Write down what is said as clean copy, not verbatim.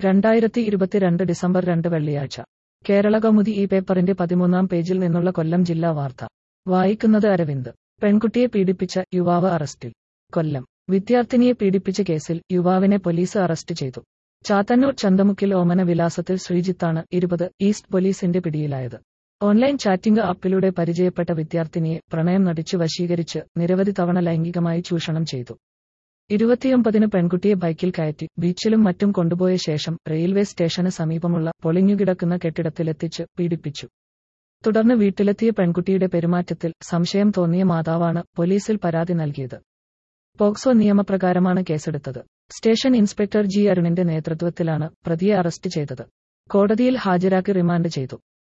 2022 December 2 വെള്ളിയാഴ്ച കേരളകൗമുദി ഈ പേപ്പറിന്റെ 13-ാം പേജിൽ നിന്നുള്ള കൊല്ലം ജില്ലാ വാർത്ത വായിക്കുന്നത് അരവിന്ദ്. പെൺകുട്ടിയെ പീഡിപ്പിച്ച യുവാവ് അറസ്റ്റിൽ. കൊല്ലം. വിദ്യാർത്ഥിനിയെ പീഡിപ്പിച്ച കേസിൽ യുവാവിനെ പോലീസ് അറസ്റ്റ് ചെയ്തു. ചാത്തന്നൂർ ചന്തമുക്കിൽ ഓമന വിലാസത്തിൽ ശ്രീജിത്താണ് 20 ഈസ്റ്റ് പോലീസിന്റെ പിടിയിലായത്. ഓൺലൈൻ ചാറ്റിംഗ് ആപ്പിലൂടെ പരിചയപ്പെട്ട വിദ്യാർത്ഥിനിയെ പ്രണയം നടിച്ചു വശീകരിച്ച് നിരവധി തവണ ലൈംഗികമായി ചൂഷണം ചെയ്തു. 29-ന് പെൺകുട്ടിയെ ബൈക്കിൽ കയറ്റി ബീച്ചിലും മറ്റും കൊണ്ടുപോയ ശേഷം റെയിൽവേ സ്റ്റേഷന് സമീപമുള്ള പൊളിഞ്ഞുകിടക്കുന്ന കെട്ടിടത്തിലെത്തിച്ച് പീഡിപ്പിച്ചു. തുടർന്ന് വീട്ടിലെത്തിയ പെൺകുട്ടിയുടെ പെരുമാറ്റത്തിൽ സംശയം തോന്നിയ മാതാവാണ് പോലീസിൽ പരാതി നൽകിയത്. പോക്സോ നിയമപ്രകാരമാണ് കേസെടുത്തത്. സ്റ്റേഷൻ ഇൻസ്പെക്ടർ ജി അരുണിന്റെ നേതൃത്വത്തിലാണ് പ്രതിയെ അറസ്റ്റ് ചെയ്തത്. കോടതിയിൽ ഹാജരാക്കി റിമാൻഡ് ചെയ്തു.